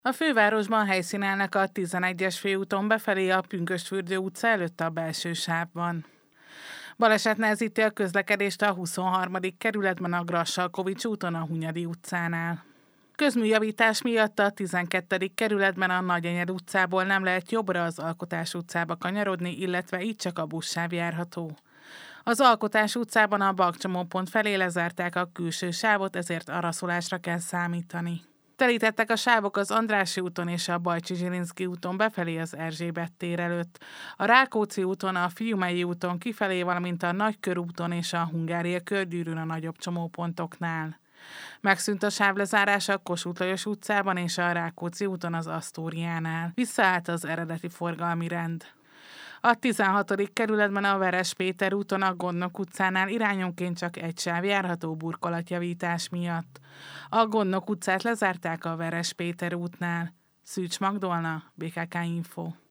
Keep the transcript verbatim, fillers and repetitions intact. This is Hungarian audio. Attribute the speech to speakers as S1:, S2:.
S1: A fővárosban helyszínelnek a tizenegyes főúton befelé a Pünkösdfürdő utca előtt a belső sávban. Baleset nehezíti a közlekedést a huszonharmadik kerületben a Grassalkovich úton a Hunyadi utcánál. Közműjavítás miatt a tizenkettedik kerületben a Nagyenyed utcából nem lehet jobbra az Alkotás utcába kanyarodni, illetve így csak a buszsáv járható. Az Alkotás utcában a bakcsomópont felé lezárták a külső sávot, ezért araszolásra kell számítani. Telítettek a sávok az Andrássy úton és a Bajcsy-Zsilinszky úton befelé az Erzsébet tér előtt, a Rákóczi úton, a Fiumei úton kifelé, valamint a Nagykörúton és a Hungária körgyűrűn a nagyobb csomópontoknál. Megszűnt a sávlezárás a Kossuth Lajos utcában és a Rákóczi úton az Asztóriánál. Visszaállt az eredeti forgalmi rend. A tizenhatodik kerületben a Veres Péter úton a Gondnok utcánál irányonként csak egy sáv járható burkolatjavítás miatt. A Gondnok utcát lezárták a Veres Péter útnál. Szűcs Magdolna, bé ká ká Info.